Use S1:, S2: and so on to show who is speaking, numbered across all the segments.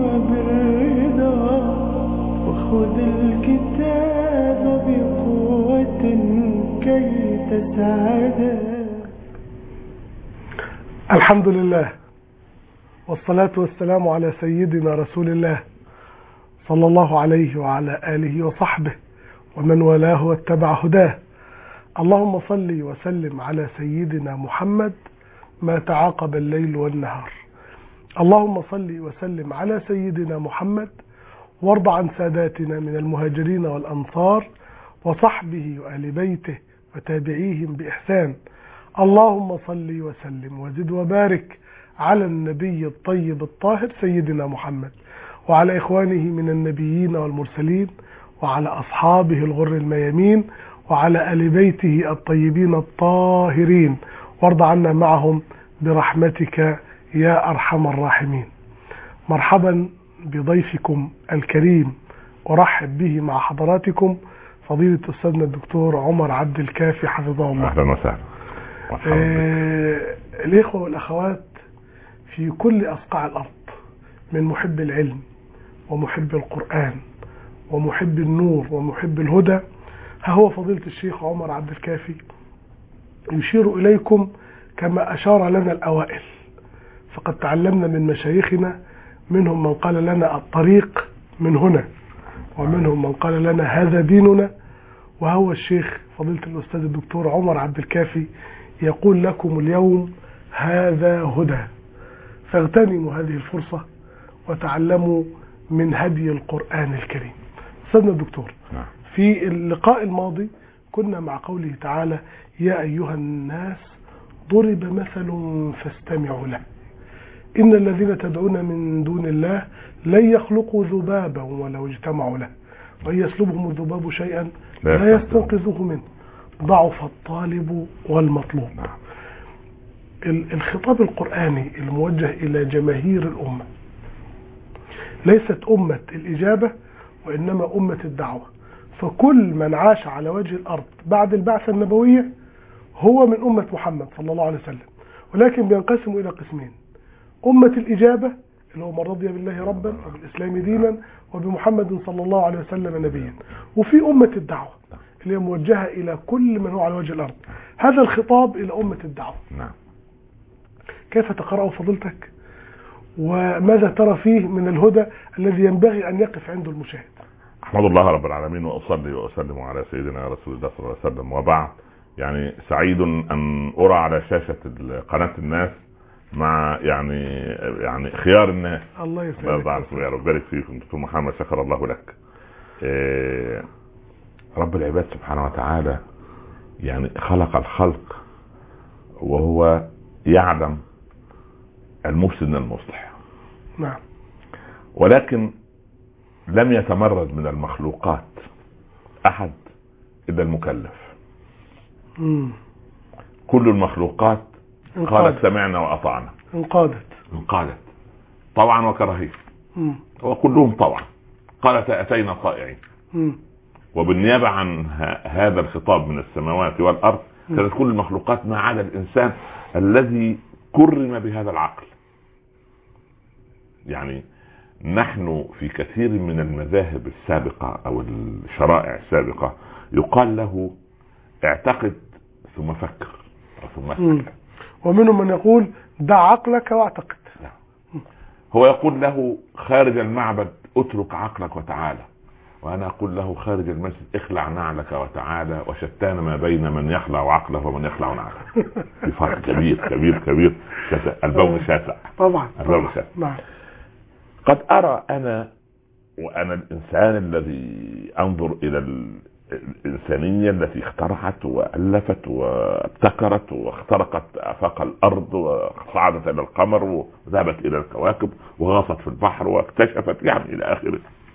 S1: بالرضا وخذ الكتاب بقوة كي تسعد.
S2: الحمد لله والصلاة والسلام على سيدنا رسول الله صلى الله عليه وعلى آله وصحبه ومن والاه واتبع هداه. اللهم صل وسلم على سيدنا محمد ما تعاقب الليل والنهار. اللهم صل وسلم على سيدنا محمد وارض عن ساداتنا من المهاجرين والأنصار وصحبه وآل بيته وتابعيهم بإحسان. اللهم صل وسلم وزد وبارك على النبي الطيب الطاهر سيدنا محمد وعلى إخوانه من النبيين والمرسلين وعلى أصحابه الغر الميامين وعلى آل بيته الطيبين الطاهرين، وارض عنا معهم برحمتك يا أرحم الراحمين. مرحبا بضيفكم الكريم، أرحب به مع حضراتكم فضيلة أستاذنا الدكتور عمر عبد الكافي حفظه الله.
S3: أهلا وسهلا.
S2: الإخوة والأخوات في كل أصقاع الأرض من محب العلم ومحب القرآن ومحب النور ومحب الهدى، ها هو فضيلة الشيخ عمر عبد الكافي يشير إليكم كما أشار لنا الأوائل. فقد تعلمنا من مشايخنا، منهم من قال لنا الطريق من هنا، ومنهم من قال لنا هذا ديننا، وهو الشيخ فضيلة الأستاذ الدكتور عمر عبد الكافي يقول لكم اليوم هذا هدى. فاغتنموا هذه الفرصة وتعلموا من هدي القرآن الكريم. أستاذنا الدكتور، في اللقاء الماضي كنا مع قوله تعالى يا أيها الناس ضرب مثل فاستمعوا له إن الذين تدعون من دون الله لن يخلقوا ذبابا ولو اجتمعوا له وإن يسلبهم الذباب شيئا لا يستنقذوه منه ضعف الطالب والمطلوب. الخطاب القرآني الموجه إلى جماهير الأمة ليست أمة الإجابة وإنما أمة الدعوة. فكل من عاش على وجه الأرض بعد البعثة النبوية هو من أمة محمد صلى الله عليه وسلم، ولكن بينقسم إلى قسمين: أمة الإجابة اللي هو من رضي بالله ربا وبالإسلام دينا وبمحمد صلى الله عليه وسلم نبيا، وفي أمة الدعوة اللي هي موجهة إلى كل من هو على وجه الأرض. هذا الخطاب إلى أمة الدعوة. كيف تقرأه فضيلتك، وماذا ترى فيه من الهدى الذي ينبغي أن يقف عنده المشاهد؟
S3: أحمد الله رب العالمين وأصلي وأسلم على سيدنا رسول الله صلى الله عليه وسلم، وبعد. يعني سعيد أن أرى على شاشة قناة الناس مع يعني خيار الناس.
S2: الله يسلمك
S3: يا رب بارك فيكم دكتور محمد، شكر الله لك. رب العباد سبحانه وتعالى يعني خلق الخلق وهو يعلم المفسد من المصلح.
S2: نعم.
S3: ولكن لم يتمرد من المخلوقات أحد إلا المكلف. كل المخلوقات قالت سمعنا وأطعنا، انقادت طوعا وكراهية، وكلهم طوعا قالت أتينا طائعين. وبالنيابة عن هذا الخطاب من السماوات والأرض كانت كل المخلوقات ما عدا الإنسان الذي كرم بهذا العقل. يعني نحن في كثير من المذاهب السابقة أو الشرائع السابقة يقال له اعتقد ثم فكر ثم اسكت،
S2: ومنهم من يقول دع عقلك واعتقد.
S3: هو يقول له خارج المعبد اترك عقلك وتعالى، وانا اقول له خارج المسجد اخلع نعلك وتعالى، وشتان ما بين من يخلع عقله ومن يخلع نعله. في فرق كبير كبير كبير. البون شاسع
S2: طبعا.
S3: البون شاسع. قد ارى انا وانا الانسان الذي انظر الى الإنسانية التي اخترعت وألفت وابتكرت واخترقت آفاق الأرض وصعدت إلى القمر وذهبت إلى الكواكب وغاصت في البحر واكتشفت إلى آخره.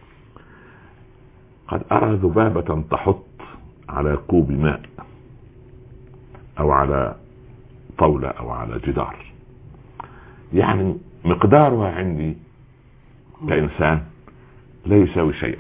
S3: قد أرى ذبابة تحط على كوب ماء أو على طاولة أو على جدار، يعني مقدارها عندي كإنسان لا يساوي شيئا.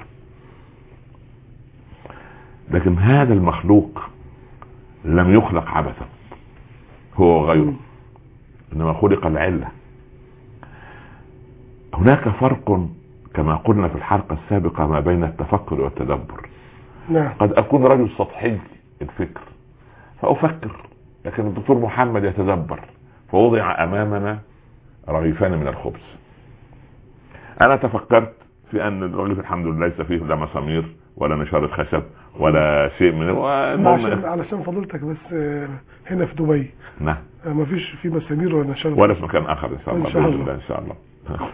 S3: لكن هذا المخلوق لم يخلق عبثا، هو غيره، إنما خلق العلة. هناك فرق كما قلنا في الحلقة السابقة ما بين التفكر والتدبر.
S2: نعم.
S3: قد أكون رجل سطحي الفكر فأفكر، لكن الدكتور محمد يتدبر، فوضع أمامنا رغيفان من الخبز. أنا تفكرت في أن الرغيف الحمد لله ليس فيه لا مسامير ولا نشارة خشب ولا شيء من
S2: علشان فضلتك بس هنا في دبي.
S3: نعم.
S2: ما فيش فيه مسامير ولا نشارة
S3: ولا في مكان آخر إن شاء الله بإذن الله إن شاء الله.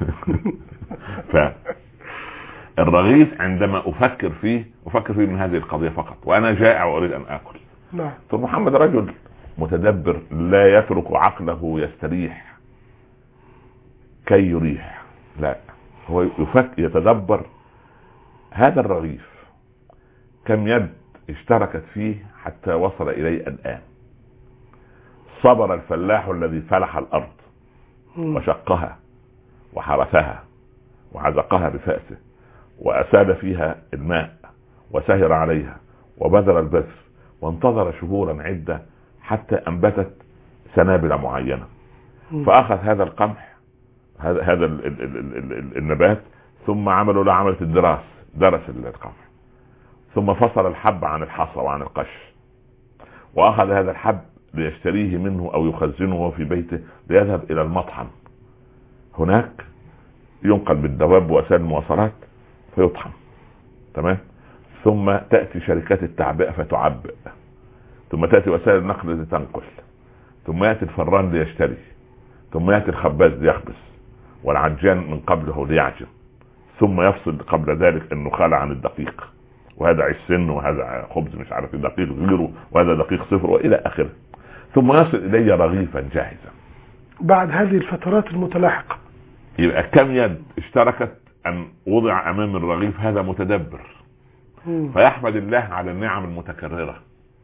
S3: فالرغيف عندما أفكر فيه من هذه القضية فقط، وأنا جائع وأريد أن آكل.
S2: نعم.
S3: محمد رجل متدبر لا يترك عقله يستريح كي يريح، لا، هو يتدبر هذا الرغيف كم يد اشتركت فيه حتى وصل إليه الآن. صبر الفلاح الذي فلح الأرض وشقها وحرثها وعزقها بفأسه وأساد فيها الماء وسهر عليها وبذر البذر وانتظر شهورا عدة حتى أنبتت سنابل معينة، فأخذ هذا القمح هذا النبات ثم عملوا له عملة الدراس، درس القمح، ثم فصل الحب عن الحصى وعن القش، وأخذ هذا الحب ليشتريه منه أو يخزنه في بيته ليذهب إلى المطحن، هناك ينقل بالدواب ووسائل المواصلات فيطحن، تمام، ثم تأتي شركات التعبئة فتعبئ، ثم تأتي وسائل النقل لتنقل، ثم يأتي الفران ليشتري، ثم يأتي الخباز ليخبز، والعجان من قبله ليعجن، ثم يفصل قبل ذلك النخاع عن الدقيق، وهذا عيش سن وهذا خبز مش عارف دقيق غيره وهذا دقيق صفر وإلى آخره، ثم يصل إلي رغيفا جاهزا.
S2: بعد هذه الفترات المتلاحقة
S3: يبقى كم يد اشتركت أن وضع أمام الرغيف؟ هذا متدبر فيحمد الله على النعم المتكررة،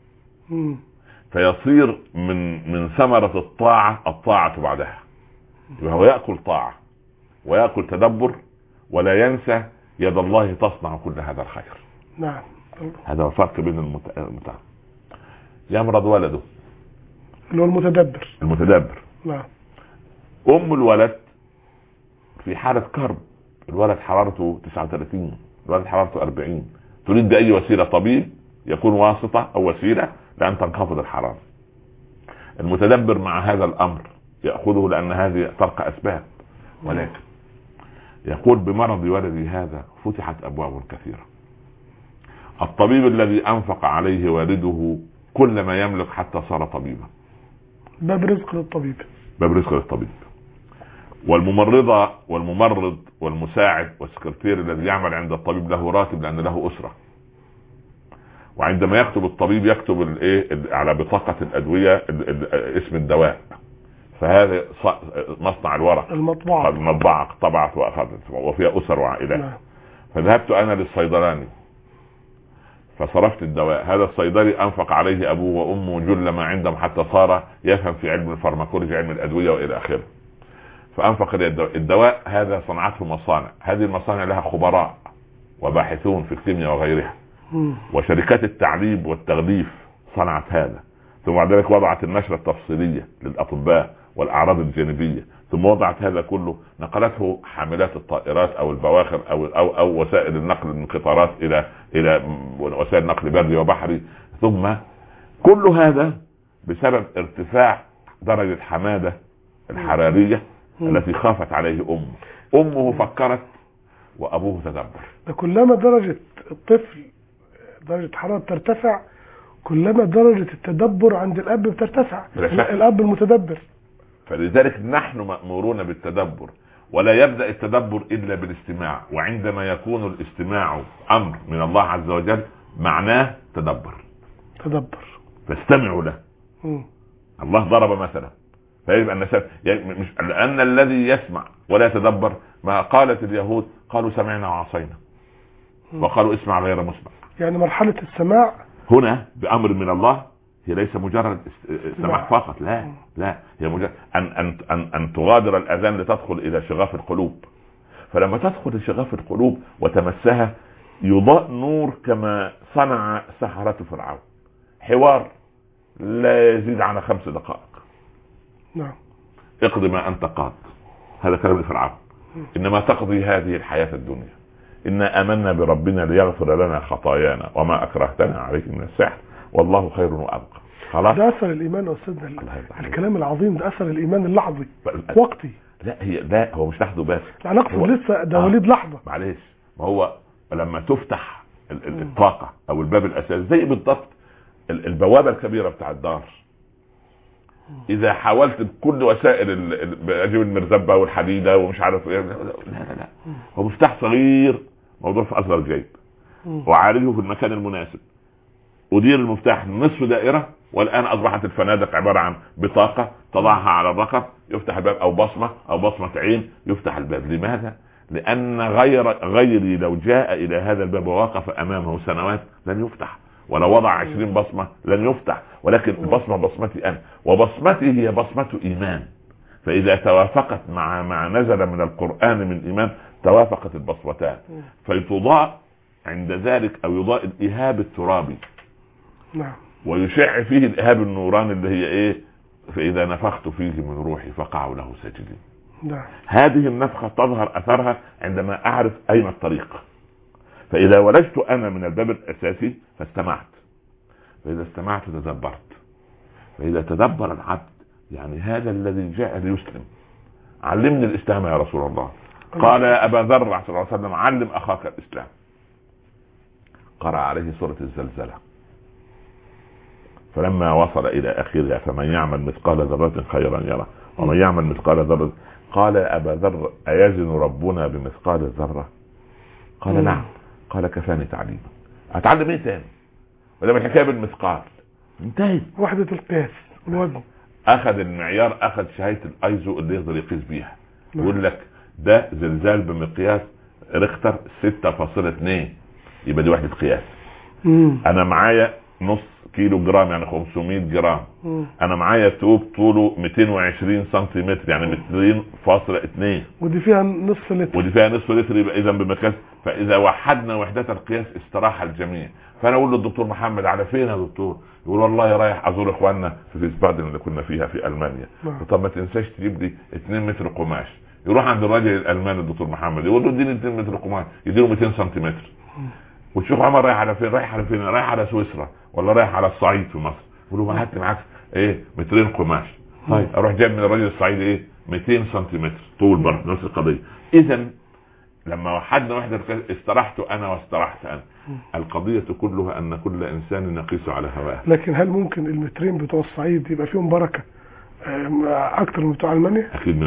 S3: فيصير من ثمرة الطاعة بعدها، وهو يأكل طاعة ويأكل تدبر ولا ينسى يد الله تصنع كل هذا الخير.
S2: نعم.
S3: هذا هو الفرق بين يمرض ولده
S2: اللي هو المتدبر.
S3: نعم. أم الولد في حالة كرب، الولد حرارته 39، الولد حرارته 40، تريد بأي وسيلة طبيب يكون واسطة أو وسيلة لأن تنخفض الحرارة. المتدبر مع هذا الأمر يأخذه لأن هذه تلقى أسباب، ولكن يقول بمرض ولدي هذا فتحت أبواب كثيرة. الطبيب الذي أنفق عليه والده كل ما يملك حتى صار طبيبا،
S2: باب رزق للطبيب. والممرضة والممرض والمساعد والسكرتير الذي يعمل عند الطبيب له راتب لأن له أسرة، وعندما يكتب الطبيب يكتب على بطاقة الأدوية اسم الدواء، فهذا مصنع الورق، المطبعة طبعت وأخذت وفيها أسر وعائلات. فذهبت أنا للصيدلاني فصرفت الدواء، هذا الصيدلي أنفق عليه أبوه وأمه جل ما عندهم حتى صار يفهم في علم الفارماكولوجي، علم الأدوية وإلى آخره، فأنفق الدواء هذا صنعته مصانع، هذه المصانع لها خبراء وباحثون في الكيمياء وغيرها، وشركات التعليب والتغليف صنعت هذا، ثم بعد ذلك وضعت النشرة التفصيلية للأطباء والأعراض الجانبية، ثم وضعت هذا كله نقلته حاملات الطائرات أو البواخر أو وسائل النقل من قطارات إلى وسائل نقل بري وبحري، ثم كل هذا بسبب ارتفاع درجة حمادة الحرارية التي خافت عليه أمه فكرت وأبوه تدبر. كلما درجة الطفل درجة حرارة ترتفع كلما درجة التدبر عند الأب بترتفع، الأب المتدبر.
S3: فلذلك نحن مأمورون بالتدبر، ولا يبدأ التدبر إلا بالاستماع، وعندما يكون الاستماع أمر من الله عز وجل معناه تدبر، فاستمعوا له. الله ضرب مثلا، فيجب أن مش لأن الذي يسمع ولا يتدبر، ما قالت اليهود قالوا سمعنا وعصينا، وقالوا اسمع غير مسمع.
S2: يعني مرحلة السماع
S3: هنا بأمر من الله هي ليس مجرد سماع فقط، لا هي مجرد أن تغادر الأذان لتدخل إلى شغاف القلوب، فلما تدخل لشغاف القلوب وتمسها يضاء نور كما صنع سحرة فرعون، حوار لا يزيد عن 5 دقائق.
S2: نعم.
S3: اقضي ما أنت قاض، هذا كلام فرعون. انما تقضي هذه الحياة الدنيا. إنا آمنا بربنا ليغفر لنا خطايانا وما أكرهتنا عليه من السحر والله خير وأبقى. خلاص
S2: ده أثر الإيمان يا أستاذنا، الكلام العظيم ده أثر الإيمان اللحظي وقتي.
S3: لا هو مش لحظه بس،
S2: لا نقصد لسه ده وليد لحظة.
S3: معلش، ما هو لما تفتح الطاقة أو الباب الأساسي زي بالضبط البوابة الكبيرة بتاع الدار، إذا حاولت بكل وسائل أجيب المرزبة والحديدة ومش عارف إيه، لا هو مفتاح صغير موضوع في أصغر جيب وعالجه في المكان المناسب، ودير المفتاح نصف دائرة. والآن أصبحت الفنادق عبارة عن بطاقة تضعها على الرقب يفتح الباب، أو بصمة عين يفتح الباب. لماذا؟ لأن غيري لو جاء إلى هذا الباب ووقف أمامه سنوات لن يفتح، ولو وضع 20 بصمة لن يفتح، ولكن البصمة بصمتي أنا، وبصمتي هي بصمة إيمان. فإذا توافقت مع ما نزل من القرآن من إيمان توافقت البصمتان، فيتضاء عند ذلك أو يضاء الإيهاب الترابي، ويشع فيه الإيهاب النوراني اللي هي إيه؟ فإذا نفخت فيه من روحي فقعوا له ساجدين. هذه النفخة تظهر أثرها عندما أعرف أين الطريق. فإذا ولجت أنا من الباب الأساسي فاستمعت، فإذا استمعت تدبرت، فإذا تدبر العبد يعني هذا الذي جاء ليسلم، علمني الإسلام يا رسول الله. قال يا أبا ذر صلى الله عليه وسلم علم أخاك الإسلام. قرأ عليه سورة الزلزلة، فلما وصل إلى آخرها فمن يعمل مثقال ذرة خيرا يره ومن يعمل مثقال ذرة. قال يا أبا ذر أيزن ربنا بمثقال الذرة؟ قال نعم. قال كفاني تعليما، أتعلم إيه تاني؟ ولما الحكاية بالمثقال انتهت،
S2: وحدة القياس الوزن.
S3: أخذ المعيار، أخذ شهادة الأيزو اللي يقدر يقيس بيها، يقول لك ده زلزال بمقياس ريختر 6.2، يبقى دي وحدة قياس. أنا معايا نص كيلو جرام يعني 500 جرام. انا معايا توب طوله 220 سنتيمتر يعني 200.2،
S2: ودي فيها نصف لتر،
S3: يبقى اذا بمقياس. فاذا وحدنا وحدات القياس استراح الجميع. فانا اقول للدكتور محمد على فين يا دكتور؟ يقول والله رايح ازور اخواننا في فيسبادن اللي كنا فيها في المانيا. طب ما تنساش تجيب لي 2 متر قماش. يروح عند الراجل الالماني الدكتور محمد يقول له اديني 2 متر قماش، يديله 200 سنتيمتر. وتشوف عمر رايح على فين؟ رايح على سويسرا ولا رايح على الصعيد في مصر. يقول له ما هات معاك ايه 2 قماش. طيب اروح جايب من الراجل الصعيدي ايه 200 سنتيمتر طول برضه نفس القضيه. اذا لما وحدنا وحده استرحت انا واسترحت انا. القضيه كلها ان كل انسان نقيس على هواه.
S2: لكن هل ممكن المترين بتوع الصعيد يبقى فيهم بركه اكتر من بتوع المانيا؟
S3: اكيد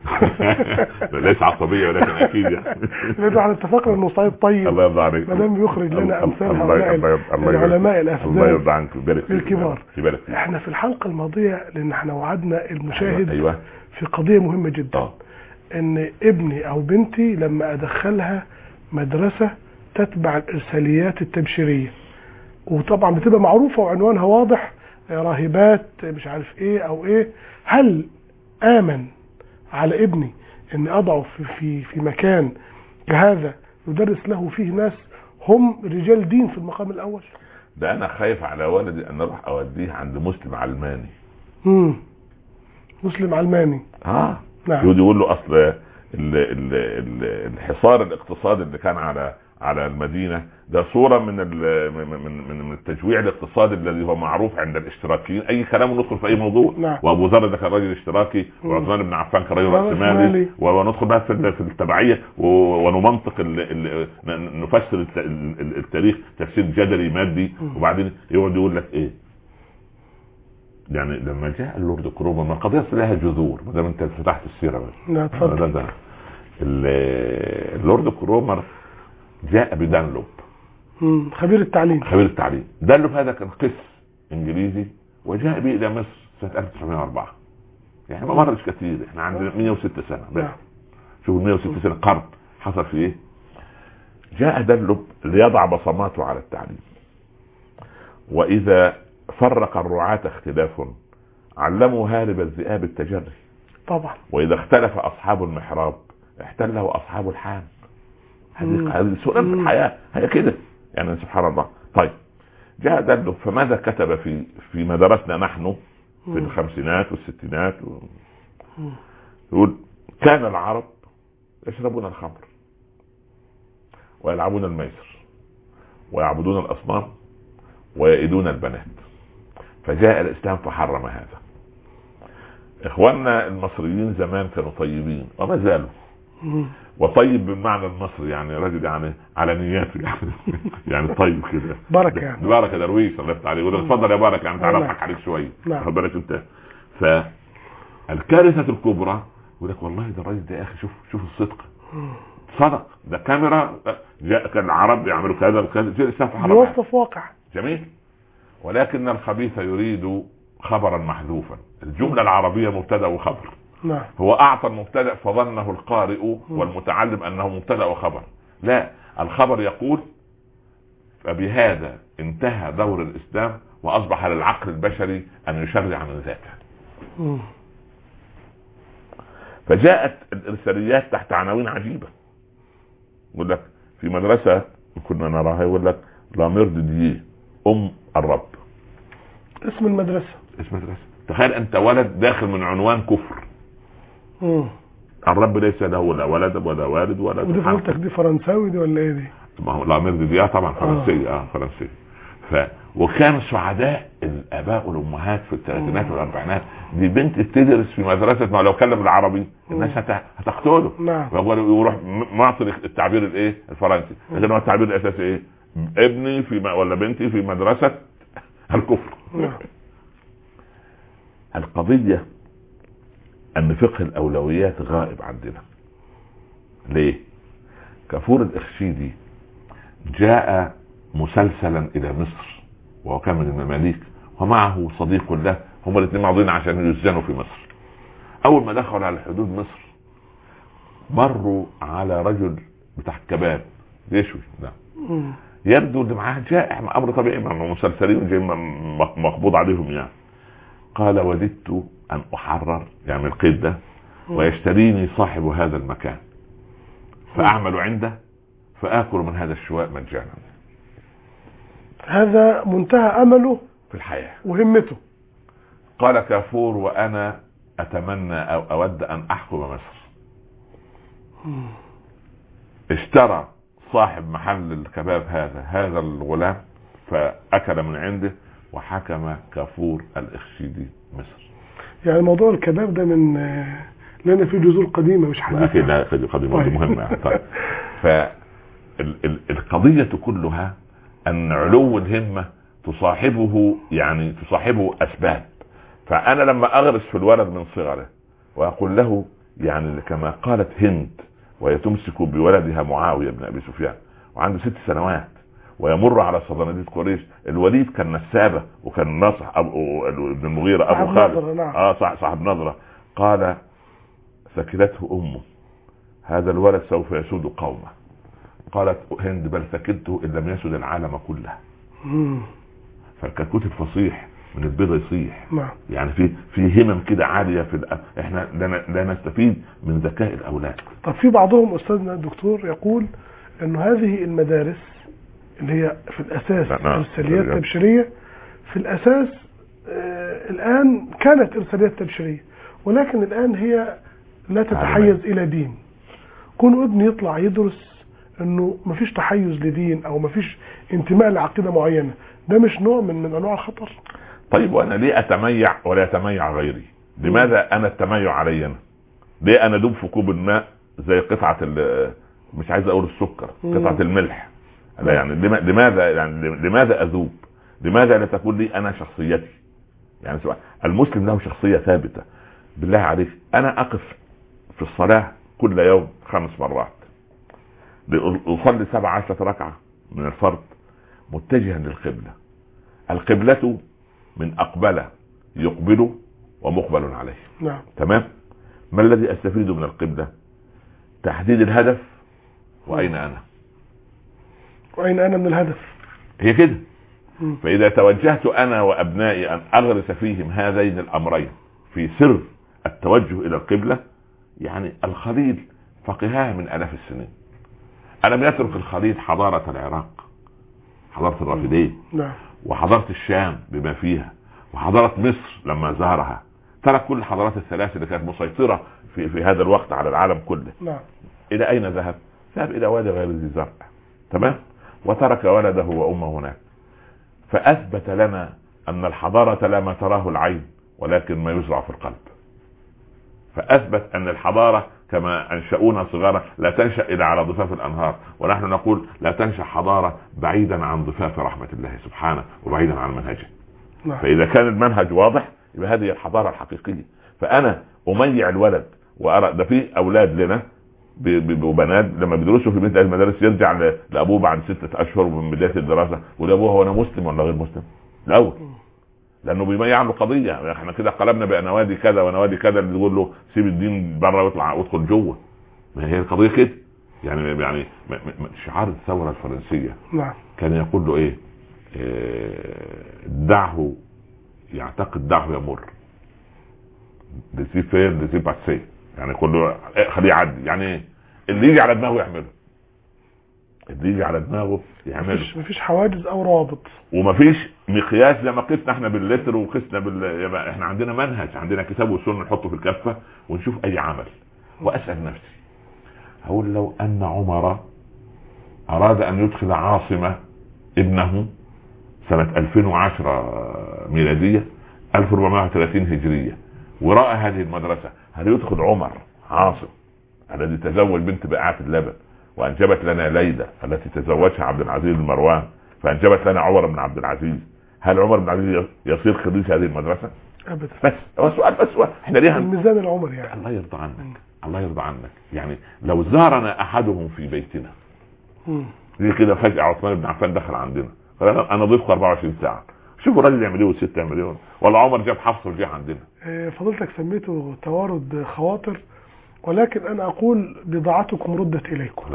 S3: 100%. ليس عصبيه ولكن اكيد يعني.
S2: نرجع على اتفاقنا انه صعيد طيب.
S3: الله يرضى عليك.
S2: ما دام بيخرج لنا امثال هؤلاء العلماء الافذاذ.
S3: الله يرضى عنك
S2: الكبار. احنا في الحلقه الماضيه لان احنا وعدنا المشاهد في قضيه مهمه جدا. ان ابني او بنتي لما ادخلها مدرسه تتبع الارساليات التبشيريه، وطبعا بتبقى معروفه وعنوانها واضح، راهبات مش عارف ايه او ايه، هل امن على ابني ان اضعه في مكان كهذا يدرس له فيه ناس هم رجال دين في المقام الاول؟
S3: ده انا خايف على ولدي ان اروح اوديه عند مسلم علماني.
S2: مسلم علماني.
S3: نعم. يقول له اصل الحصار الاقتصادي اللي كان على المدينة ده صورة من التجويع الاقتصادي الذي هو معروف عند الاشتراكيين. اي كلام ندخل في اي موضوع.
S2: نعم.
S3: وابو ذر ده كان راجل اشتراكي، وعثمان بن عفان كان راجل رأسمالي، وندخل بقى في التبعية ونمنطق نفسر التاريخ تفسير جدلي مادي. وبعدين يقعد يقول لك ايه يعني لما جاء اللورد كرومر، ما القضية لها جذور ما دام انت فتحت السيرة بس.
S2: لا اتفضل.
S3: اللورد كرومر جاء بدانلوب
S2: خبير التعليم.
S3: دانلوب هذا كان قس انجليزي وجاء به الى مصر سنة 1904. يعني ما مرش كثير، احنا عندنا 106 سنة بس. شوفوا 106 سنة قرن حصل في ايه. جاء دانلوب ليضع بصماته على التعليم. واذا فرق الرعاة اختلاف علموا هارب الذئاب التجري.
S2: طبعا.
S3: واذا اختلف اصحاب المحراب احتله اصحاب الحام. هذه سنن الحياة هي كده يعني سبحان الله. طيب جاء دانلوب فماذا كتب في مدرسنا نحن في الخمسينات والستينات يقول كان العرب يشربون الخمر ويلعبون الميسر ويعبدون الأصنام ويئدون البنات. فجاء الإسلام فحرم هذا. إخواننا المصريين زمان كانوا طيبين وما زالوا، وطيب بالمعنى المصري يعني رجل يعني على نياته يعني طيب كده
S2: بركة يعني
S3: بركة درويش الله يفتح عليه يقول اتفضل يا بركة يعني تعالى اضحك عليك شوية خد بالك انت. فالكارثة الكبرى يقول لك والله ده الراجل ده يا اخي شوف الصدق صدق ده كاميرا جاء كان العرب يعملوا كذا وكذا
S2: يوصف واقع
S3: جميل، ولكن الخبيث يريد خبرا محذوفا. الجملة العربية مبتدأ وخبر.
S2: نعم.
S3: هو أعطى المبتدأ فظنه القارئ والمتعلم أنه مبتدأ وخبر. لا، الخبر يقول فبهذا انتهى دور الإسلام وأصبح للعقل البشري أن يشرع من ذاته. فجاءت الإرساليات تحت عناوين عجيبة. يقول لك في مدرسة كنا نراها يقول لك لاميرد دي الرب
S2: اسم المدرسة.
S3: تخيل أنت ولد داخل من عنوان كفر. الرب ليس له لا ولد ولا والد ولا.
S2: ودي فهمتك دي فرنساوي دي ولا ايه دي؟
S3: ما هو لاميرد دي طبعا فرنسية. فرنسية. وكان سعداء الآباء والأمهات في الثلاثينات والأربعينات. دي بنت تدرس في مدرسة ما لو كلم العربي الناس هتقتله.
S2: نعم.
S3: ويروح معطي التعبير الايه الفرنسي، لكن هو التعبير الأساسي ايه؟ ابني في ولا بنتي في مدرسة الكفر.
S2: نعم.
S3: القضية أن فقه الأولويات غائب عندنا. ليه؟ كافور الإخشيدي جاء مسلسلا إلى مصر وهو كان من المماليك ومعه صديق له، هما الاثنين معضين عشان يسجنوا في مصر. أول ما دخلوا على حدود مصر مروا على رجل بتاع كباب يشوي. نعم. يبدو اللي معاه جائع، أمر طبيعي مع مسلسلين جاي مقبوض عليهم يعني. قال وددت أن أحرر يعني القيد ده ويشتريني صاحب هذا المكان فأعمل عنده فآكل من هذا الشواء مجانا.
S2: هذا منتهى أمله
S3: في الحياة
S2: وهمته.
S3: قال كافور وأنا أتمنى أو أود أن أحكم مصر. اشترى صاحب محل الكباب هذا الغلام فأكل من عنده وحكم كافور الإخشيدي مصر.
S2: يعني موضوع الكباب ده من لأن في جذور قديمة مش حديثة.
S3: أكيد لا في قديمة مهمة يعني. طيب. فالقضية كلها أن علو الهمة تصاحبه أسباب. فأنا لما أغرس في الولد من صغره وأقول له يعني كما قالت هند وهي تمسك بولدها معاوية بن أبي سفيان وعنده 6 سنوات ويمر على صدناديد قريش. الوليد كان نسابة وكان ناصح ابن المغيرة أبو خالد.
S2: نعم.
S3: صاحب نظرة. قال سكلته أمه هذا الولد سوف يسود قومه. قالت هند بل سكلته إن لم يسد العالم كله. فالكتكوت الفصيح من البيض يصيح. يعني في همم كده عالية احنا لا نستفيد من ذكاء الأولاد.
S2: طب في بعضهم أستاذنا الدكتور يقول أنه هذه المدارس اللي هي في الأساس إرساليات تبشيرية في الأساس الآن كانت إرساليات تبشيرية ولكن الآن هي لا تتحيز إلى دين. كون ابن يطلع يدرس أنه مفيش تحيز لدين أو مفيش انتماء لعقيدة معينة، ده مش نوع من أنواع الخطر؟
S3: طيب وأنا ليه أتميع ولا يتميع غيري؟ لماذا أنا التميع علي أنا؟ ليه أنا دوب في كوب الماء زي قطعة مش عايز أقول السكر، قطعة الملح؟ لا يعني لماذا أذوب؟ لماذا لا تكون لي أنا شخصيتي؟ يعني المسلم له شخصية ثابتة. بالله عليك أنا أقف في الصلاة كل يوم 5 مرات أصلي 17 ركعة من الفرض متجها للقبلة. القبلة من أقبل يقبل ومقبل عليه.
S2: نعم.
S3: تمام. ما الذي أستفيد من القبلة؟ تحديد الهدف وأين أنا من الهدف. هي كده. فإذا توجهت أنا وأبنائي أن أغرس فيهم هذين الأمرين في سر التوجه إلى القبلة، يعني الخليل فقهها من آلاف السنين. ألم يترك الخليل حضارة العراق، حضارة الرافدين، وحضارة الشام بما فيها، وحضارة مصر لما زارها، ترك كل الحضارات الثلاث اللي كانت مسيطرة في هذا الوقت على العالم كله. الى اين ذهب؟ ذهب الى وادي غير ذي زرع، تمام، وترك ولده وامه هناك. فاثبت لنا ان الحضارة لا ما تراه العين ولكن ما يزرع في القلب. فاثبت ان الحضارة كما انشأونا صغارا لا تنشأ الى على ضفاف الانهار، ونحن نقول لا تنشأ حضارة بعيدا عن ضفاف رحمة الله سبحانه وبعيدا عن منهجه. فاذا كان المنهج واضح يبقى هذه الحضارة الحقيقية. فانا اميع الولد وارى ده في اولاد لنا وبنات لما بيدرسوا في بيت المدارس يرجع لابوه بعد 6 اشهر من بداية الدراسة ولابوه هو انا مسلم ولا غير مسلم الاول، لانه بيميع له قضيه. احنا كده قلبنا بقى نوادي كذا ونوادي كذا اللي يقول له سيب الدين بره واطلع وادخل جوه. ما هي القضيه كده يعني شعار الثوره الفرنسيه كان يقول له ايه؟ دعه يعتقد، دعه يمر، ديسيفير ديسيباسي، يعني يقول له خليه يعدي. يعني اللي يجي على دماغه يعمله، اللي يجي على دماغه يعمله،
S2: مفيش حواجز او روابط
S3: ومفيش مقياس زي ما قسنا احنا باللتر وقسنا احنا عندنا منهج، عندنا كتاب وسنه نحطه في الكفه ونشوف اي عمل. واسال نفسي اقول لو ان عمر اراد ان يدخل عاصمه ابنه سنه 2010 ميلاديه 1430 هجريه وراى هذه المدرسه، هل يدخل عمر عاصم الذي تزوج بنت بائعة اللبن وانجبت لنا ليلى التي تزوجها عبد العزيز المروان فانجبت لنا عمر بن عبد العزيز، هل عمر بن عبد العزيز يصير خريج هذه المدرسة؟
S2: ابدا.
S3: بس هو سؤال، بس احنا ليه
S2: الميزان العمر يعني.
S3: الله يرضى عنك، الله يرضى عنك. يعني لو زارنا احدهم في بيتنا ليه كده فجأة عثمان بن عفان دخل عندنا انا ضيفك 24 ساعة، شوفوا الراجل يعمل ايه والست يعمل ايه، ولا عمر جاب حفصه وجه عندنا.
S2: فضلتك سميته توارد خواطر، ولكن انا اقول بضاعتكم ردت اليكم.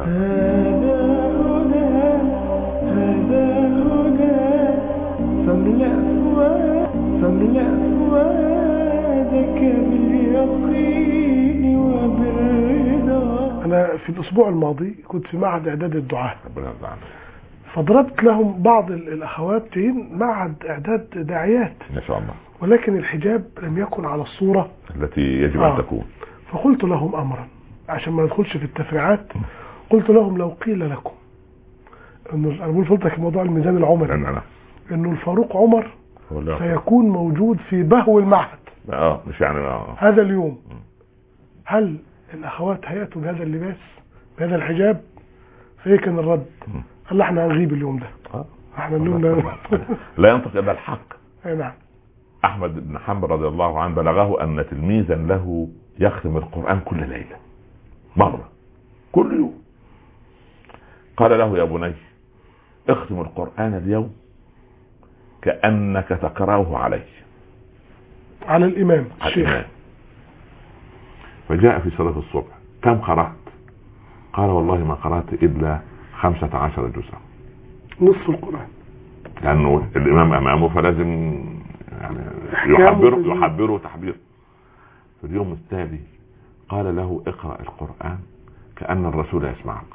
S1: فاملأ فؤادك باليقين وبالرضا.
S2: انا في الاسبوع الماضي كنت في معهد اعداد الدعاة،
S3: ربنا يرضى عنك،
S2: فضربت لهم بعض الاخوات في معهد اعداد داعيات
S3: ما شاء الله،
S2: ولكن الحجاب لم يكن على الصورة
S3: التي يجب ان تكون.
S2: فقلت لهم امرا عشان ما ندخلش في التفريعات، قلت لهم لو قيل لكم انه انا بقول فضلتك موضوع الميزان العمري انه الفاروق عمر سيكون موجود في بهو المعهد
S3: مش يعني
S2: هذا اليوم، هل الاخوات هيأتوا بهذا اللباس بهذا الحجاب؟ فايه كان الرد؟ قال احنا هنغيب اليوم ده، احنا اليوم ده
S3: لا ينطق الا الحق.
S2: نعم.
S3: احمد بن حنبل رضي الله عنه بلغه ان تلميذا له يختم القرآن كل ليلة مرة كل يوم، قال له يا بني اختم القرآن اليوم كأنك تقرأه عليه،
S2: على الإمام الشيخ.
S3: فجاء في صلاة الصبح كم قرأت؟ قال والله ما قرأت إلا 15 جزءا،
S2: نصف القرآن،
S3: لأنه الإمام أمامه فلازم يعني يحبره تحبير. في اليوم التالي قال له اقرأ القرآن كأن الرسول يسمعك.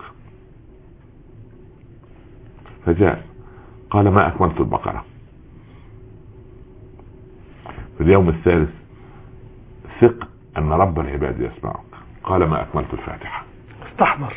S3: فجاء قال ما أكملت البقرة. في اليوم الثالث ثق أن رب العباد يسمعك، قال ما أكملت الفاتحة.
S2: استحضر.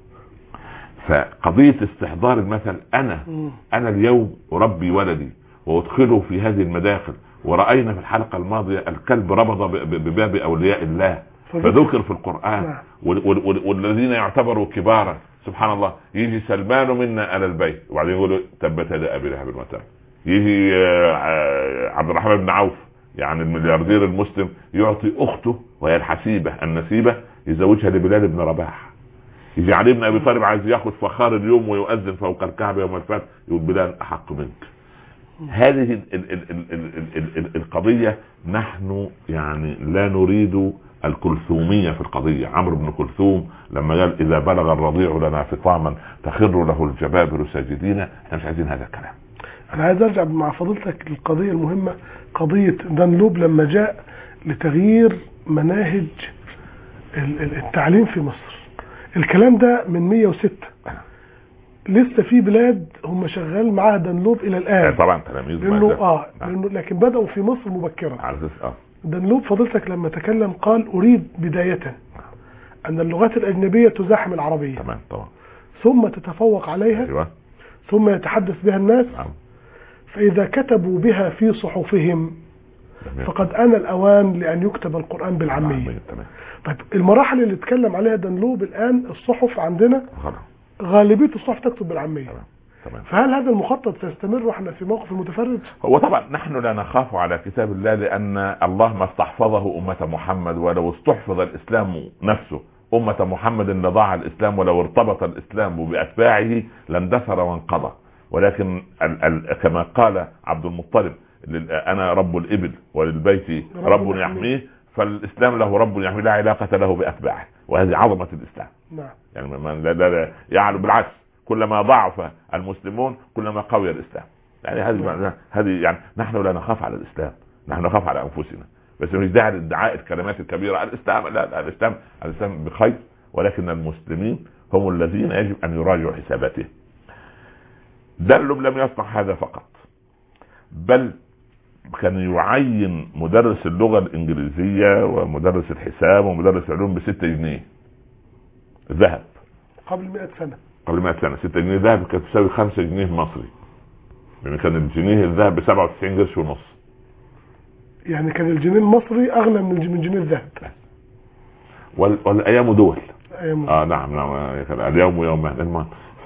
S3: فقضية استحضار المثل، أنا اليوم أربي ولدي وأدخله في هذه المداخل، ورأينا في الحلقة الماضية الكلب ربض بباب أولياء الله فذكر في القرآن، والذين يعتبروا كبارا سبحان الله. يجي سلمان منا على البيت وبعدين يقولوا تبت يدا أبي لهب وتب. يجي عبد الرحمن بن عوف يعني الملياردير المسلم يعطي أخته وهي الحسيبة النسيبة يزوجها لبلال بن رباح. يجي علي بن أبي طالب عايز ياخد فخار اليوم ويؤذن فوق الكعبة يوم الفتح يقول بلال أحق منك. هذه القضية نحن يعني لا نريد الكلثومية في القضية. عمرو بن كلثوم لما قال إذا بلغ الرضيع لنا فطاما تخر له الجبابر ساجدين، احنا مش عايزين هذا الكلام.
S2: أنا عايز أرجع مع فضيلتك للقضية المهمة، قضية دانلوب لما جاء لتغيير مناهج التعليم في مصر. الكلام ده من 106، لسه في بلاد هم شغال معاها دانلوب الى الان
S3: طبعا تلاميذ
S2: لانه لكن بدأوا في مصر مبكرا. دانلوب فضيلتك لما تكلم قال اريد بداية أن اللغات الأجنبية تزاحم العربية.
S3: تمام طبعا.
S2: ثم تتفوق عليها.
S3: أيوة.
S2: ثم يتحدث بها الناس.
S3: نعم.
S2: فإذا كتبوا بها في صحفهم فقد آن الأوان لأن يكتب القرآن بالعامية. طيب المراحل اللي اتكلم عليها دنلوب الآن، الصحف عندنا غالبية الصحف تكتب بالعامية.
S3: تمام.
S2: فهل هذا المخطط سيستمر واحنا في موقف المتفرج؟
S3: هو طبعا نحن لا نخاف على كتاب الله، لأن الله ما استحفظه أمة محمد، ولو استحفظ الإسلام نفسه أمة محمد لضاع الإسلام، ولو ارتبط الإسلام بأتباعه لاندثر وانقضى. ولكن كما قال عبد المطلب أنا رب الإبل وللبيت رب يحميه، فالإسلام له رب يحميه لا علاقة له بأتباعه، وهذه عظمة الإسلام.
S2: نعم.
S3: يعني لا يعلو، بالعكس كلما ضعف المسلمون كلما قوي الإسلام. يعني هذه يعني نحن لا نخاف على الإسلام، نحن نخاف على أنفسنا، بس مش داعي لادعاء الكلمات الكبيرة. الإسلام لا، الإسلام بخير، ولكن المسلمين هم الذين يجب أن يراجعوا حساباتهم. دنلوب لم يصنع هذا فقط، بل كان يعين مدرس اللغة الإنجليزية ومدرس الحساب ومدرس العلوم ب6 جنيه ذهب
S2: قبل 100 سنة.
S3: قبل 100 سنة 6 جنيه ذهب كانت تساوي 5 جنيه مصري، يعني كان الجنيه الذهب ب97 قرش ونص. يعني
S2: كان الجنيه المصري أغلى من جنيه الذهب.
S3: والأيام دول.
S2: نعم.
S3: اليوم يوم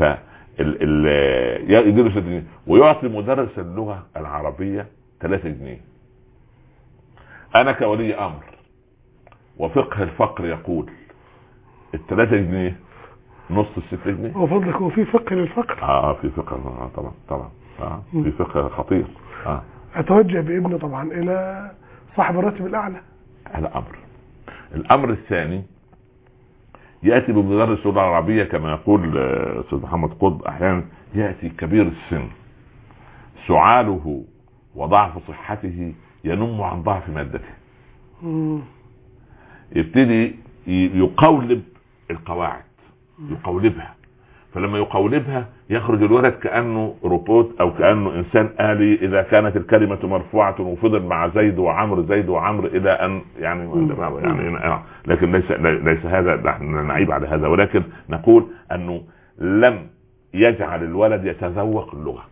S3: يدير 6 جنيه، ويعطي مدرس اللغة العربية 3 جنيه. أنا كولي أمر وفقه الفقر يقول 3 جنيه نص 6 جنيه.
S2: وفضلك هو في فقه للفقر؟
S3: في فقه طبعا في فقه خطير.
S2: أتوجه بابنه طبعا إلى صاحب الراتب الأعلى.
S3: هذا الأمر الثاني، يأتي بمدرس اللغة العربية كما يقول أستاذ محمد قطب أحيانا، يأتي كبير السن سعاله وضعف صحته ينم عن ضعف مادته. يبتدي يقولب القواعد، يقولبها، فلما يقولبها يخرج الولد كأنه روبوت أو كأنه إنسان آلي. إذا كانت الكلمة مرفوعة وفضل مع زيد وعمر إلى أن يعني لكن ليس هذا، نحن نعيب على هذا، ولكن نقول أنه لم يجعل الولد يتذوق اللغة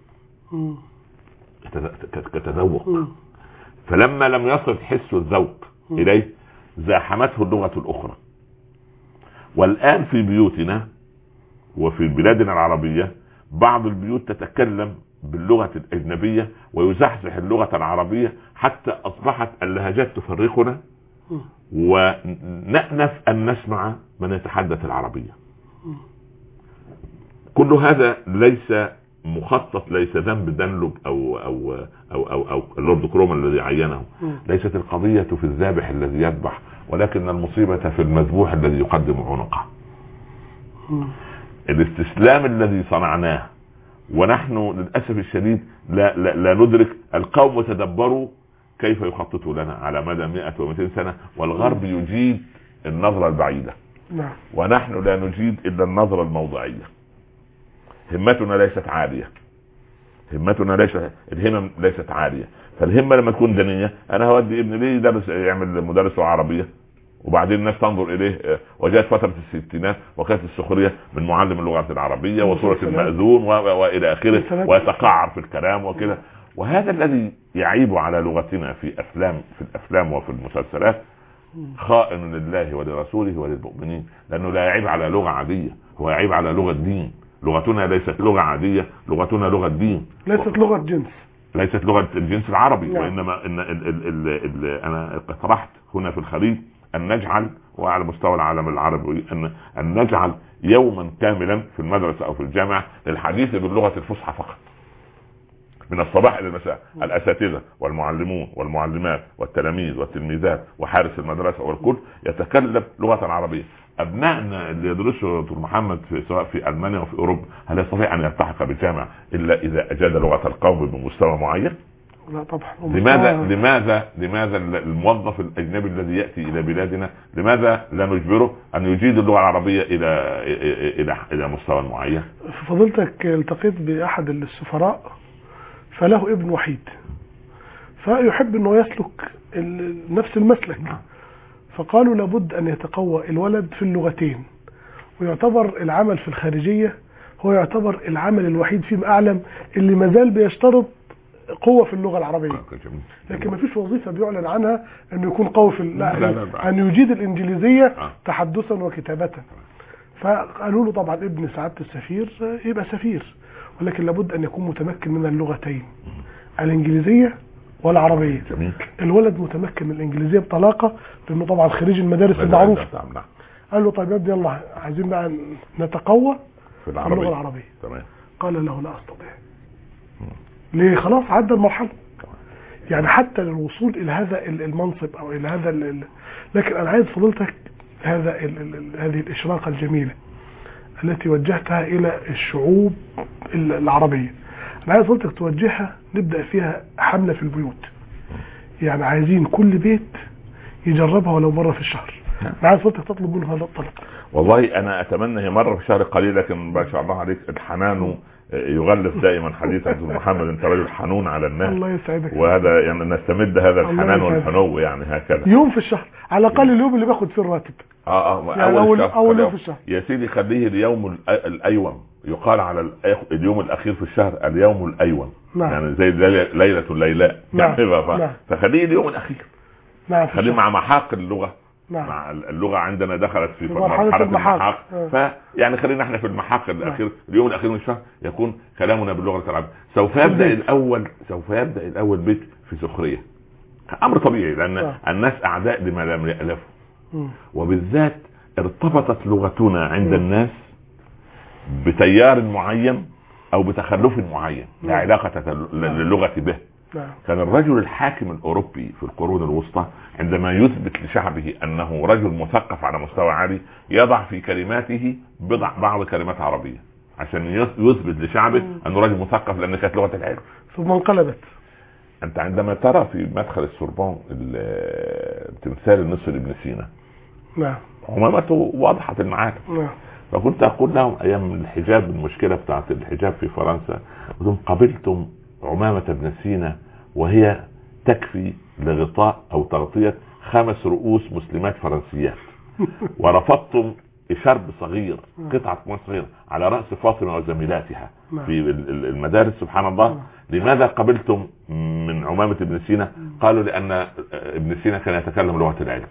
S3: كتذوق. فلما لم يصل حس الذوق إليه زاحمته اللغة الأخرى. والآن في بيوتنا وفي بلادنا العربية بعض البيوت تتكلم باللغة الأجنبية ويزحزح اللغة العربية، حتى أصبحت اللهجات تفرقنا ونأنف أن نسمع من يتحدث العربية. كل هذا ليس مخطط، ليس ذنب دنلوب أو اللورد كرومان الذي عينه. ليست القضية في الذابح الذي يذبح، ندخل المصيبة في المذبوح الذي يقدم عنقه. الاستسلام الذي صنعناه ونحن للأسف الشديد لا ندرك. القوم تدبروا كيف يخططوا لنا على مدى 100 و200 سنة، والغرب يجيد النظرة البعيدة ونحن لا نجيد إلا النظرة الموضعية. همتنا ليست عالية، الهمم ليست عالية. فالهمة لما تكون دنية، أنا هودي ابني ليه يدرس يعمل مدرس عربية وبعدين الناس تنظر إليه. وجاءت فترة الستينات وكانت السخرية من معلم اللغة العربية وصورة المأذون وإلى آخره، ويتقعر في الكلام وكذا. وهذا الذي يعيب على لغتنا في الأفلام وفي المسلسلات خائن لله ولرسوله وللمؤمنين، لأنه لا يعيب على لغة عادية، هو يعيب على لغة دين. لغتنا ليست لغة عادية، لغتنا لغة دين،
S2: ليست لغة جنس،
S3: ليست لغة الجنس العربي. وإنما أنا طرحت هنا في الخليج أن نجعل، وعلى مستوى العالم العربي أن نجعل يوما كاملا في المدرسة أو في الجامعة للحديث باللغة الفصحى فقط، من الصباح إلى المساء. الأساتذة والمعلمون والمعلمات والتلاميذ والتلميذات وحارس المدرسة والكل يتكلم لغة عربية. أبنائنا اللي يدرسوا دكتور محمد سواء في ألمانيا وفي أوروبا هل يستطيع أن يلتحق بالجامعة إلا إذا أجاد لغة القوم بمستوى معين؟
S2: لا طبعا.
S3: لماذا الموظف الأجنبي الذي يأتي إلى بلادنا لماذا لا نجبره أن يجيد اللغة العربية إلى مستوى معين؟
S2: فضلتك التقيت بأحد السفراء فله ابن وحيد، فيحب أنه يسلك نفس المسلك، فقالوا لابد أن يتقوى الولد في اللغتين، ويعتبر العمل في الخارجية هو يعتبر العمل الوحيد فيما أعلم اللي مازال بيشترط قوة في اللغة العربية، لكن ما فيش وظيفة بيعلن عنها أنه يكون قوي في أن يجيد الإنجليزية تحدثا وكتابة. فقالوا له طبعا ابن سعادة السفير يبقى سفير، ولكن لابد أن يكون متمكن من اللغتين الإنجليزية والعربية. الولد متمكن من الإنجليزية بطلاقة لأنه طبعا خريج المدارس المعروفة. قال له طيب يا ابني يلا عايزين بقى نتقوى في اللغة العربية. قال له لا أستطيع. ليه؟ خلاص عدى المرحلة، يعني حتى للوصول إلى هذا المنصب أو إلى هذا لكن أنا عايز فضيلتك هذه الإشراقة الجميلة التي وجهتها إلى الشعوب العربية، أنا عايز فضيلتك توجهها نبدأ فيها حملة في البيوت، يعني عايزين كل بيت يجربها ولو مرة في الشهر. أنا عايز فضيلتك تطلب منه هذا الطلب.
S3: والله أنا أتمنى هي مرة في شهر قليل، لكن ما شاء الله عليك الحنان يغلف دائما حديث عبد محمد، انت رجل حنون على الناس. الله يسعدك. وهذا يعني نستمد هذا الحنان والحنو يعني هكذا يوم
S2: في الشهر على الاقل، اليوم اللي باخد فيه الراتب.
S3: يعني اول يوم في الشهر يا سيدي خليه اليوم الايوم، يقال على اليوم الاخير في الشهر اليوم الايوم. نعم. يعني زي ليله الليلاء. نعم. يعني فخليه اليوم الاخير. نعم. خليه مع محاق اللغه. نعم. مع اللغة عندنا دخلت في مرحلة المحاق. فيعني خلينا احنا في المحاق الأخير. نعم. اليوم الأخير من الشهر يكون كلامنا باللغة العربية. سوف يبدأ الأول بيت في سخرية، أمر طبيعي لأن الناس أعداء لما لم يألفوا، وبالذات ارتبطت لغتنا عند الناس بتيار معين أو بتخلف معين لا علاقة للغة به. كان الرجل الحاكم الأوروبي في القرون الوسطى عندما يثبت لشعبه أنه رجل مثقف على مستوى عالي يضع في كلماته بعض كلمات عربية عشان يثبت لشعبه أنه رجل مثقف، لأن كانت لغة العلم.
S2: ثم انقلبت.
S3: أنت عندما ترى في مدخل السوربون تمثال النصف لابن سينا،
S2: نعم،
S3: عمامته واضحة المعالم.
S2: نعم.
S3: فكنت أقول لهم أيام الحجاب، المشكلة بتاعت الحجاب في فرنسا، قبلتم عمامة ابن سينا وهي تكفي لغطاء أو تغطية 5 رؤوس مسلمات فرنسيات، ورفضتم شرب صغير، قطعة قماش صغيرة على رأس فاطمة وزميلاتها في المدارس. سبحان الله. لماذا قبلتم من عمامة ابن سينا؟ قالوا لأن ابن سينا كان يتكلم لغة العلم،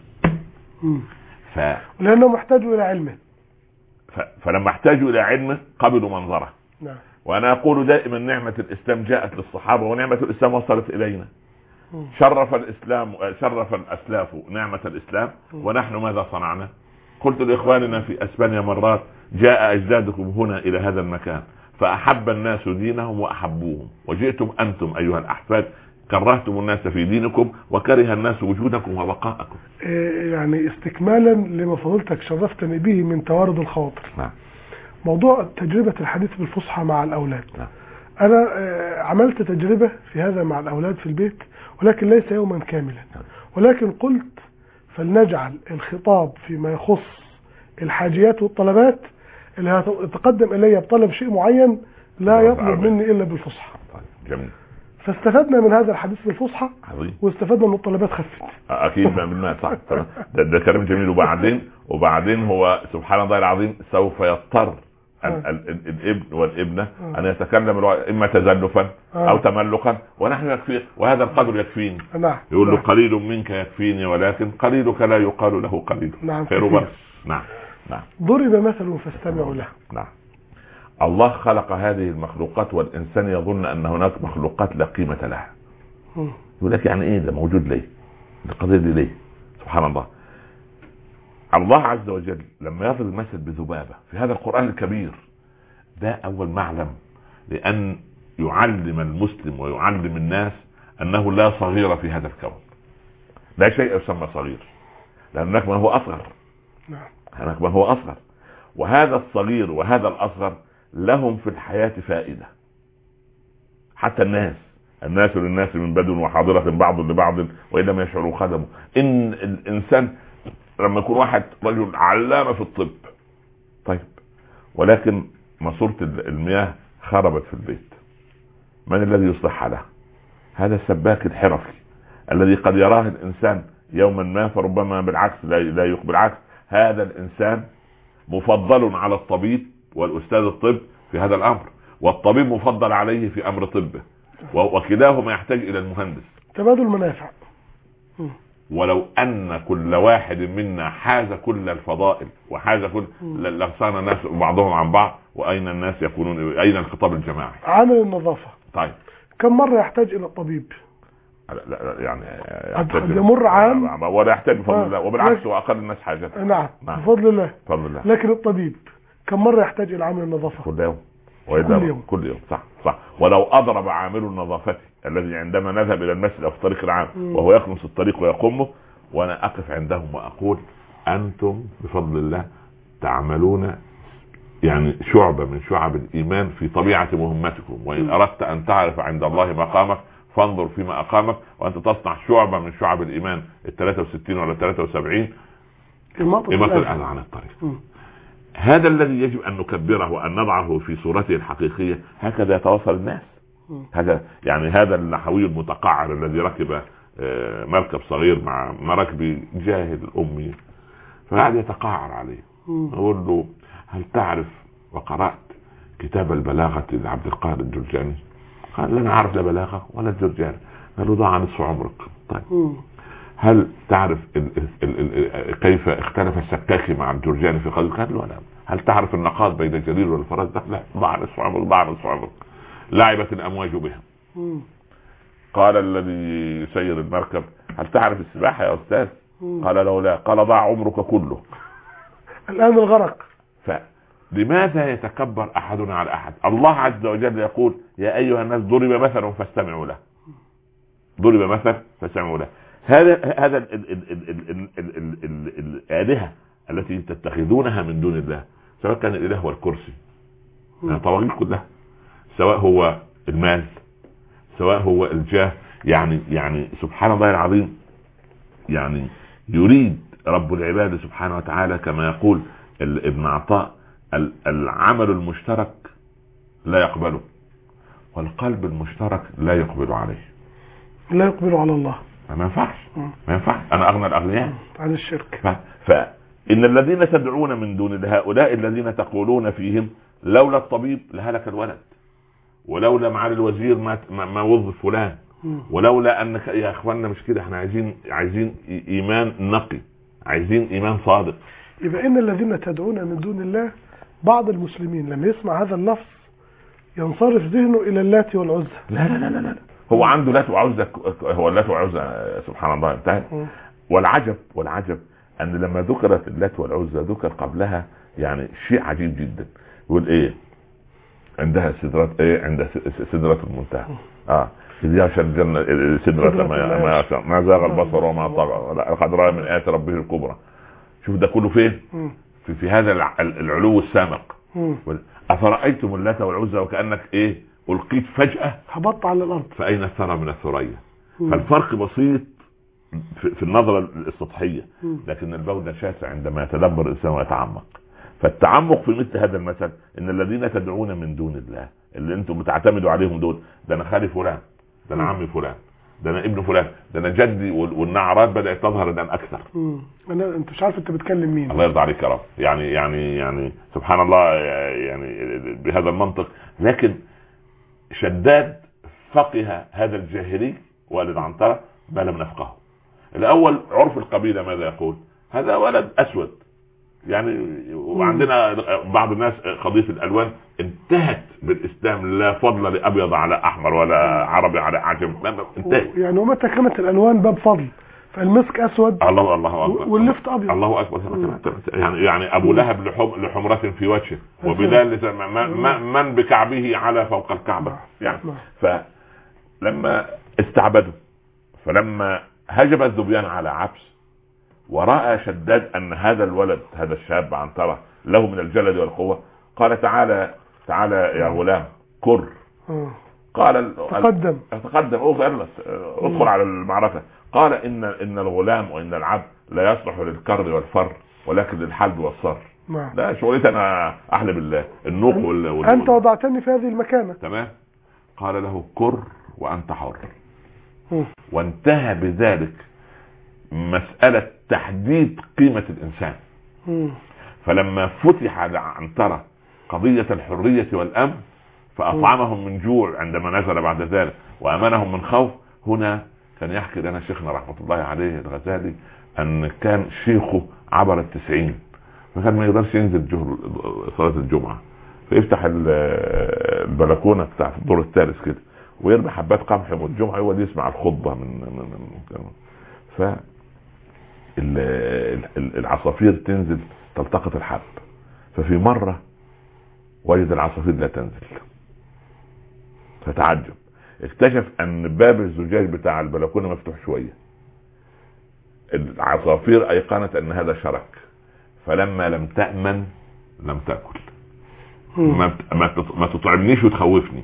S2: لأنه محتاج إلى علمه،
S3: فلما احتاجوا إلى علمه قبلوا منظره. نعم. وأنا أقول دائما نعمة الإسلام جاءت للصحابة ونعمة الإسلام وصلت إلينا. شرف الأسلاف نعمة الإسلام، ونحن ماذا صنعنا؟ قلت لإخواننا في أسبانيا مرات جاء أجدادكم هنا إلى هذا المكان فأحب الناس دينهم وأحبوهم، وجئتم أنتم أيها الأحفاد كرهتم الناس في دينكم وكره الناس وجودكم وبقاءكم.
S2: يعني استكمالا لما فضلتك شرفتني به من توارد الخواطر. نعم. موضوع تجربة الحديث بالفصحى مع الأولاد. نعم. أنا عملت تجربة في هذا مع الأولاد في البيت، ولكن ليس يوما كاملا. نعم. ولكن قلت فلنجعل الخطاب فيما يخص الحاجيات والطلبات اللي هتقدم إلي بطلب شيء معين لا يطلب مني إلا بالفصحى.
S3: جميل.
S2: فاستفدنا من هذا الحديث بالفصحى واستفدنا من الطلبات خفت.
S3: أكيد ما صح. ده كلام جميل. وبعدين هو سبحان الله العظيم سوف يضطر الابن والابنة أن يتكلم إما تزلفا أو تملقا، ونحن يكفي وهذا القدر يكفيني. يقول له قليل منك يكفيني ولكن قليلك لا يقال له قليل.
S2: نعم.
S3: نعم.
S2: ضرب مثل فاستمعوا له.
S3: نعم. الله خلق هذه المخلوقات والإنسان يظن أن هناك مخلوقات لا قيمة لها. يقول لك يعني إيه ده موجود ليه؟ القضية دي ليه؟ سبحان الله. الله عز وجل لما يضرب المثل بذبابة في هذا القرآن الكبير ده أول معلم لأن يعلم المسلم ويعلم الناس أنه لا صغير في هذا الكون، لا شيء يسمى صغير، لأن هناك من هو أصغر. هناك من هو أصغر، وهذا الصغير وهذا الأصغر لهم في الحياة فائدة. حتى الناس للناس من بدن وحاضرة بعض لبعض وإن لم يشعروا خدموا. إن الإنسان لما يكون واحد رجل علامة في الطب، طيب، ولكن ماسورة المياه خربت في البيت، من الذي يصلحها له؟ هذا السباك الحرفي الذي قد يراه الإنسان يوما ما، فربما بالعكس لا يقبل. بالعكس هذا الانسان مفضل على الطبيب والاستاذ الطب في هذا الامر، والطبيب مفضل عليه في امر طبه، وكلاهما يحتاج الى المهندس.
S2: تبادل منافع.
S3: ولو ان كل واحد منا حاز كل الفضائل وحاز كل لصان الناس بعضهم عن بعض، واين الناس يكونون، اين الخطاب الجماعي؟
S2: عامل النظافة
S3: طيب
S2: كم مرة يحتاج الى الطبيب؟
S3: لا يعني
S2: يمر عام
S3: ولا يحتاج بفضل الله، وبالعكس هو اقل الناس حاجة.
S2: نعم بفضل الله.
S3: بفضل الله.
S2: لكن الطبيب كم مرة يحتاج الى عامل النظافة؟
S3: كل يوم. كل يوم. صح. ولو اضرب عامل النظافة الذي عندما نذهب الى المسجد او في الطريق العام وهو يكنس الطريق ويقومه، وانا اقف عندهم واقول انتم بفضل الله تعملون يعني شعبة من شعب الايمان في طبيعة مهمتكم، وان اردت ان تعرف عند الله مقامك فانظر فيما اقامك، وانت تصنع شعبة من شعب الايمان 63 ولا 73 إماطة الأذى عن الطريق. هذا الذي يجب ان نكبره وان نضعه في صورته الحقيقية. هكذا يتواصل الناس. هذا يعني هذا النحوي المتقعر الذي ركب مركب صغير مع مراكب جاهل امي، فقعد يتقعر عليه. اقول له هل تعرف وقرأت كتاب البلاغة لعبد القادر الجرجاني؟ قال لا اعرف لا بلاغة ولا الجرجاني. قال له ضاع نصف عمرك. طيب هل تعرف كيف اختلف السكاكي مع الجرجاني في قضية؟ قال له لا. هل تعرف النقاط بين جرير والفرزدق؟ لا. ضاع نصف عمرك. لعبت الامواج بهم. قال الذي يسير المركب هل تعرف السباحة يا استاذ؟ قال له لا. قال ضاع عمرك كله.
S2: الان الغرق.
S3: لماذا يتكبر احدنا على احد؟ الله عز وجل يقول يا ايها الناس ضرب مثل فاستمعوا له. ضرب مثل فاستمعوا له. هذا الآلهة التي تتخذونها من دون الله، سواء كان الاله هو الكرسي، طواغيت كلها، سواء هو المال، سواء هو الجاه، يعني سبحان الله العظيم، يعني يريد رب العباد سبحانه وتعالى كما يقول ابن عطاء العمل المشترك لا يقبله، والقلب المشترك لا يقبل عليه،
S2: لا يقبل على الله.
S3: ما ينفعش. انا اغنى الاغنياء
S2: عن الشرك.
S3: فان الذين تدعون من دون هؤلاء الذين تقولون فيهم لولا الطبيب لهلك الولد، ولولا معالي الوزير ما وظف فلان، ولولا انك يا اخواننا مش كده، احنا عايزين ايمان نقي، عايزين ايمان صادق.
S2: يبقى ان الذين تدعون من دون الله، بعض المسلمين لما يسمع هذا اللفظ ينصرف ذهنه الى اللات والعزى.
S3: لا هو عنده لات وعزى، هو اللات وعزى سبحان الله انتهى. والعجب ان لما ذكرت اللات والعزى ذكر قبلها يعني شيء عجيب جدا. يقول ايه عندها سدرة، ايه عندها سدرة المنتهى. إذ يغشى الجنة سدرة ما زاغ البصر وما طغى لقد رأى من آيات ربه الكبرى. شوف ده كله فين؟ في هذا العلو السامق. أفرأيتم اللات والعزى وكأنك ايه ألقيت فجأة
S2: هبط على الأرض،
S3: فأين الثرى من الثريا؟ فالفرق بسيط في النظرة السطحية، لكن البعد شاسع عندما يتدبر الإنسان ويتعمق. فالتعمق في مثل هذا المثل ان الذين تدعون من دون الله اللي انتم بتعتمدوا عليهم دول، ده انا خالي فلان، ده انا عمي فلان، ده انا ابن فلان، ده انا جدي، والنعرات بدأت تظهر الان اكثر.
S2: انت مش عارف انت بتكلم مين.
S3: الله يرضى عليك يا رب. يعني سبحان الله، يعني بهذا المنطق. لكن شداد فقه هذا الجاهلي والد عنترة ما لم نفقهه. الاول عرف القبيلة ماذا يقول؟ هذا ولد اسود يعني. وعندنا بعض الناس قضية الالوان انتهت بالاسلام، لا فضل لابيض على احمر ولا عربي على عجم، انتهت.
S2: يعني ومتى كانت الالوان باب فضل؟ فالمسك اسود،
S3: الله اكبر،
S2: واللفت ابيض،
S3: الله اكبر. يعني ابو لهب لحمرة في وجهه، وبلال من بكعبه على فوق الكعبة يعني. فلما استعبدوا، فلما هجم الذبيان على عبس، ورأى شداد ان هذا الولد، هذا الشاب عنترة له من الجلد والقوة، قال تعالى يا غلام كر. قال تقدم ادخل على المعركة. قال ان الغلام وان العبد لا يصلح للكر والفر، ولكن للحلب والصر. لا شغلتي انا احلب النوق
S2: انت وضعتني في هذه المكانة.
S3: تمام. قال له كر وانت حر. وانتهى بذلك مسألة تحديد قيمة الإنسان. فلما فتح على عنترة قضية الحرية والأمن فأطعمهم من جوع عندما نزل بعد ذلك وأمنهم من خوف. هنا كان يحكي لنا شيخنا رحمة الله عليه الغزالي أن كان شيخه عبر 90 فكان ما يقدرش ينزل صلاة الجمعة فيفتح البلكونة بتاع في الدور الثالث كده ويرمي حبات قمح يوم الجمعة هو اللي يسمع الخطبة ف العصافير تنزل تلتقط الحب. ففي مرة وجد العصافير لا تنزل فتعجب اكتشف ان باب الزجاج بتاع البلكونة مفتوح شوية. العصافير ايقنت ان هذا شرك فلما لم تأمن لم تأكل. ما تطعمنيش وتخوفني.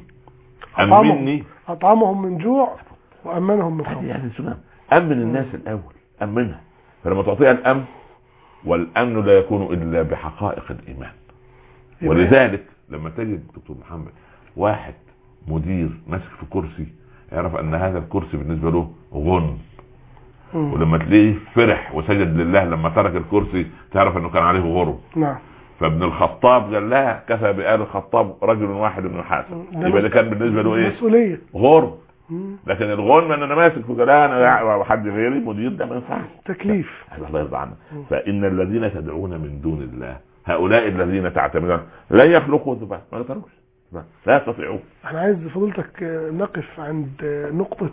S2: أطعمهم من جوع وأمنهم من خوف.
S3: يعني أمن الناس الأول أمنها. فلما تعطيها الأمن والأمن لا يكون إلا بحقائق الإيمان. ولذلك لما تجد دكتور محمد واحد مدير ماسك في كرسي يعرف أن هذا الكرسي بالنسبة له غن ولما تلاقيه فرح وسجد لله لما ترك الكرسي تعرف أنه كان عليه غرب.
S2: نعم.
S3: فابن الخطاب قال لها كفى بآل الخطاب رجل واحد من حاسب. يبقى ده كان بالنسبه له ايه؟ مسؤوليه غرب. لكن الغنم ان انا ماسك في كلام انا وحد غيري مدير ده ما ينفعش
S2: تكليف.
S3: الله يرضى عنه. فان الذين تدعون من دون الله هؤلاء الذين تعتمدون لا يخلقوا ذبابا ما يقدروش لا يستطيعون.
S2: انا عايز فضيلتك نقف عند نقطه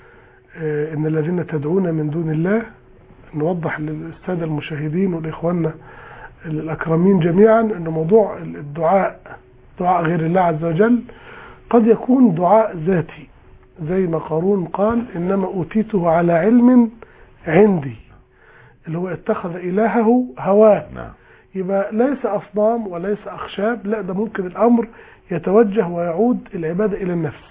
S2: ان الذين تدعون من دون الله نوضح للساده المشاهدين والاخواننا الأكرمين جميعا أن موضوع الدعاء دعاء غير الله عز وجل قد يكون دعاء ذاتي زي ما قارون قال إنما أوتيته على علم عندي اللي هو اتخذ إلهه هواه. يبقى ليس أصنام وليس أخشاب، لا ده ممكن الأمر يتوجه ويعود العبادة إلى النفس.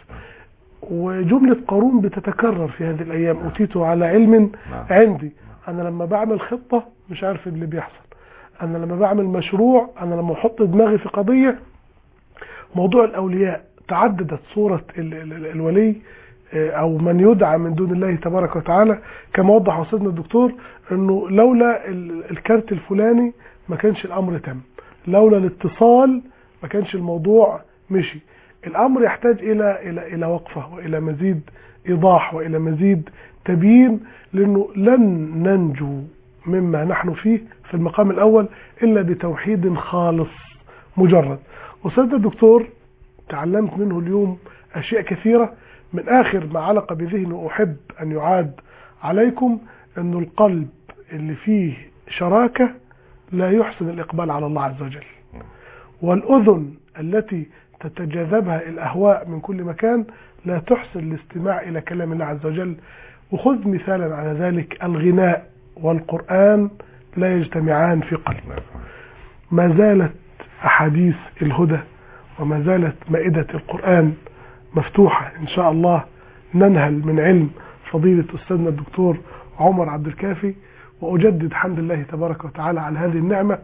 S2: وجملة قارون بتتكرر في هذه الأيام أوتيته على علم عندي. أنا لما بعمل خطة مش عارف اللي بيحصل، أنا لما بعمل مشروع، أنا لما أحط دماغي في قضية. موضوع الأولياء تعددت صورة الولي أو من يدعى من دون الله تبارك وتعالى كما وضح أستاذنا الدكتور أنه لولا الكارت الفلاني ما كانش الأمر تم، لولا الاتصال ما كانش الموضوع مشي. الأمر يحتاج إلى وقفة وإلى مزيد إيضاح وإلى مزيد تبيين، لأنه لن ننجو مما نحن فيه في المقام الأول إلا بتوحيد خالص مجرد. أستاذ الدكتور تعلمت منه اليوم أشياء كثيرة، من آخر ما علق بذهني وأحب أن يعاد عليكم أن القلب اللي فيه شراكة لا يحسن الإقبال على الله عز وجل، والأذن التي تتجاذبها الأهواء من كل مكان لا تحسن الاستماع إلى كلام الله عز وجل. وخذ مثالا على ذلك الغناء والقرآن لا يجتمعان في قلب. ما زالت أحاديث الهدى وما زالت مائدة القرآن مفتوحة إن شاء الله. ننهل من علم فضيلة أستاذنا الدكتور عمر عبد الكافي، وأجدد حمد الله تبارك وتعالى على هذه النعمة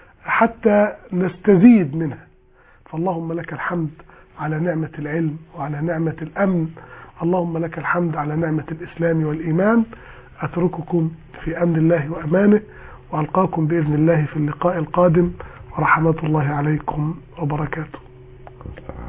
S2: حتى نستزيد منها. فاللهم لك الحمد على نعمة العلم وعلى نعمة الأمن، اللهم لك الحمد على نعمة الإسلام والإيمان. أترككم في أمن الله وأمانه، وألقاكم بإذن الله في اللقاء القادم، ورحمة الله عليكم وبركاته.